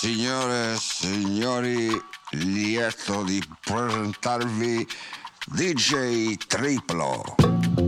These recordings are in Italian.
Signore e signori, lieto di presentarvi DJ Triplo.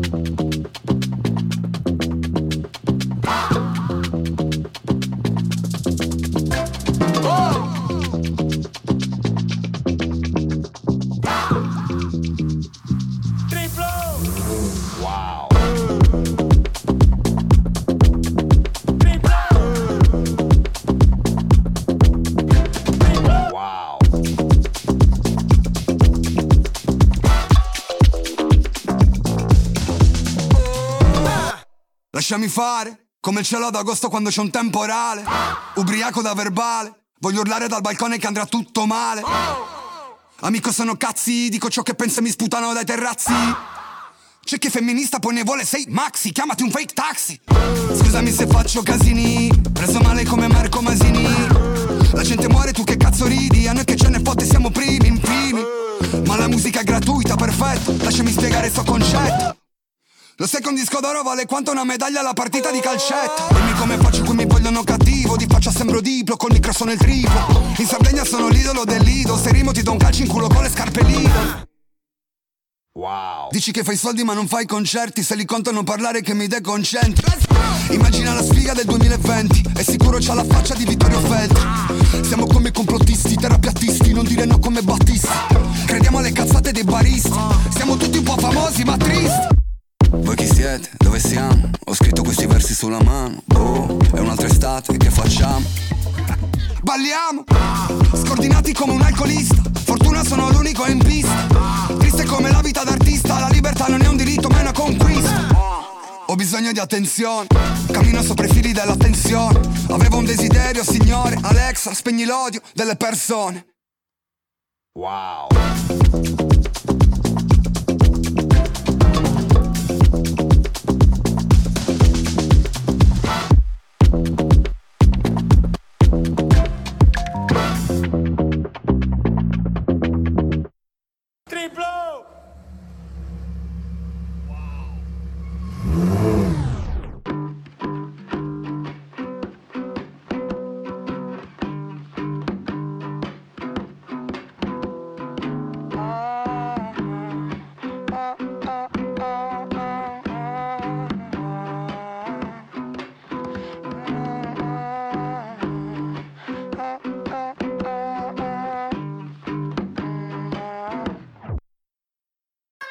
Lasciami fare, come il cielo d'agosto quando c'è un temporale. Ubriaco da verbale, voglio urlare dal balcone che andrà tutto male. Amico sono cazzi, dico ciò che penso e mi sputano dai terrazzi. C'è chi è femminista poi ne vuole 6 maxi, chiamati un fake taxi. Scusami se faccio casini, preso male come Marco Masini. La gente muore, tu che cazzo ridi, a noi che ce ne fotte siamo primi, in primi. Ma la musica è gratuita, perfetto, lasciami spiegare sto concetto. Lo sai che un disco d'oro vale quanto una medaglia alla partita di calcetto. Dimmi come faccio, qui mi vogliono cattivo. Di faccia sembro Diplo, col micro sono il triplo. In Sardegna sono l'idolo dell'Ido. Se rimo ti do un calcio in culo con le scarpe Lido. Wow. Dici che fai soldi ma non fai concerti. Se li conto non parlare che mi deconcentri. Immagina la sfiga del 2020. E sicuro c'ha la faccia di Vittorio Feltri. Siamo come complottisti, terapiattisti. Non dire no come Battisti. Crediamo alle cazzate dei baristi. Siamo tutti un po' famosi ma tristi. Voi chi siete? Dove siamo? Ho scritto questi versi sulla mano. Oh, è un'altra estate, che facciamo? Balliamo, scordinati come un alcolista. Fortuna sono l'unico in pista. Triste come la vita d'artista. La libertà non è un diritto ma è una conquista. Ho bisogno di attenzione, cammino sopra i fili della tensione. Avevo un desiderio, signore. Alexa, spegni l'odio delle persone. Wow.